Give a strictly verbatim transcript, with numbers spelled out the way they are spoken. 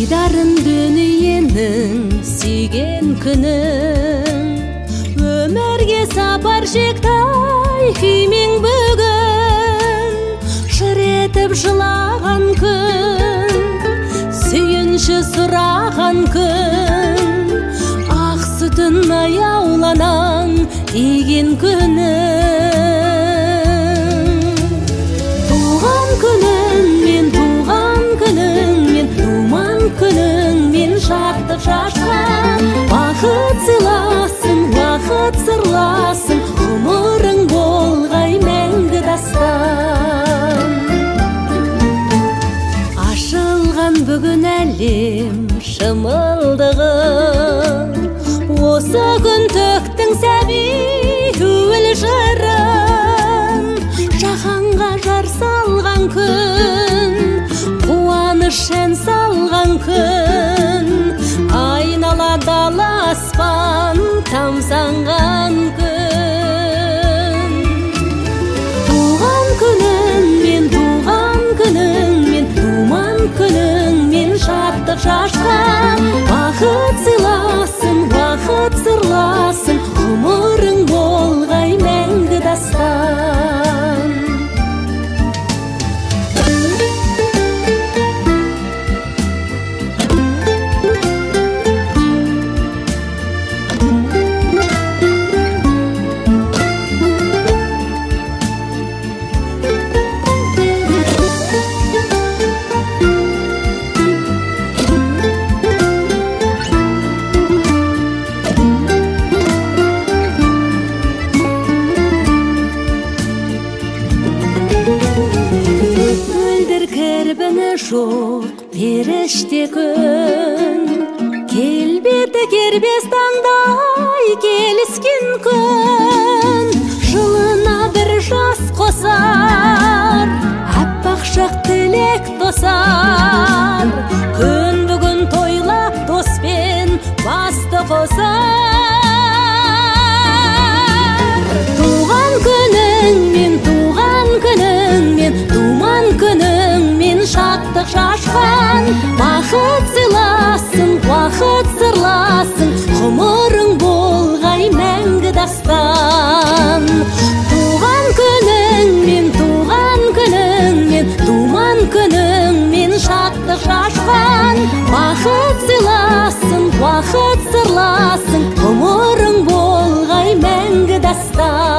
Айдарым дүниенің сүйген күнің, өмірге сапар шектай күймең бүгін. Жыр етіп жылаған күн, сүйінші сұраған күн, ақ сүтін аяуланан иген күнің. Туған күнің мен, туған күнің мен, туман күнің мен, шаттық шашқан. Бақыт сыйласын, уақыт сырласын, ғұмырың болғай мәңгі дастан. Ашылған бүгін әлем шымылдығын, осы күн төктің сәби көңіл жырын. Жаһанға жар салған күн, қуаныш ән салған күн, айнала дала аспан тамсанған күн. Туған күнің мен, туған күнің мен, туман күнің мен, шаттық шашқан. Бақыт сыйласын, уақыт сырласын, ғұмырың болғай мәңгі дастан. Кірбіні жоқ періште күн, келбеті кербес таңдай келіскен күн. Жылына бір жас қосар, аппақ шақ тілек тосар. Күн бүгін тойлап доспен басты қосар. Туған күнің мен, туған күнің мен, туман күнің мен, шаттық шашқан. Бақыт сыйласын, уақыт сырласын, ғұмырың болғай мәңгі дастан. Туған күнің мен, туған күнің мен, туман күнің мен, шаттық шашқан. Бақыт сыйласын, уақыт сырласын, ғұмырың болғай мәңгі дастан.